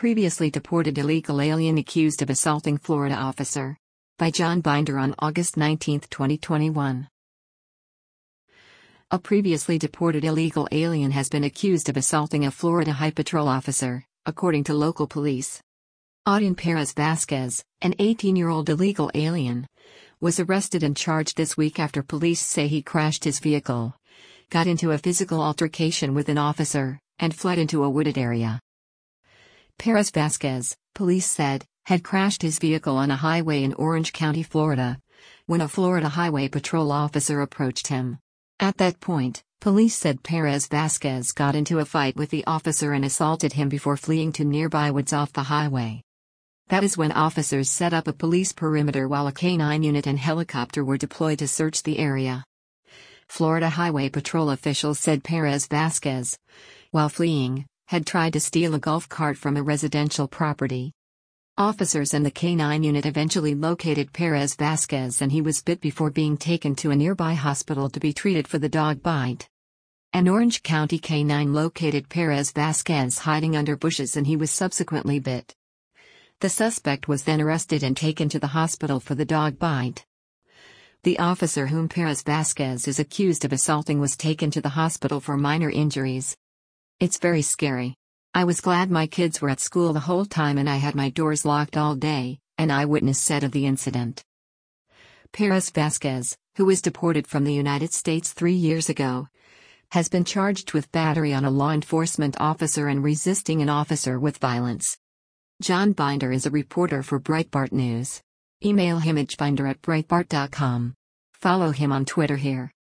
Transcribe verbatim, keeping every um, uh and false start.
previously deported illegal alien accused of assaulting Florida officer. By John Binder on August nineteenth, twenty twenty-one. A previously deported illegal alien has been accused of assaulting a Florida Highway Patrol officer, according to local police. Audin Perez Vasquez, an eighteen-year-old illegal alien, was arrested and charged this week after police say he crashed his vehicle, got into a physical altercation with an officer, and fled into a wooded area. Perez Vasquez, police said, had crashed his vehicle on a highway in Orange County, Florida, when a Florida Highway Patrol officer approached him. At that point, police said Perez Vasquez got into a fight with the officer and assaulted him before fleeing to nearby woods off the highway. That is when officers set up a police perimeter while a K nine unit and helicopter were deployed to search the area. Florida Highway Patrol officials said Perez Vasquez, while fleeing, had tried to steal a golf cart from a residential property. Officers and the K nine unit eventually located Perez Vasquez and he was bit before being taken to a nearby hospital to be treated for the dog bite. An Orange County K nine located Perez Vasquez hiding under bushes and he was subsequently bit. The suspect was then arrested and taken to the hospital for the dog bite. The officer whom Perez Vasquez is accused of assaulting was taken to the hospital for minor injuries. "It's very scary. I was glad my kids were at school the whole time and I had my doors locked all day," an eyewitness said of the incident. Perez Vasquez, who was deported from the United States three years ago, has been charged with battery on a law enforcement officer and resisting an officer with violence. John Binder is a reporter for Breitbart News. Email him at binder at breitbart dot com. Follow him on Twitter here.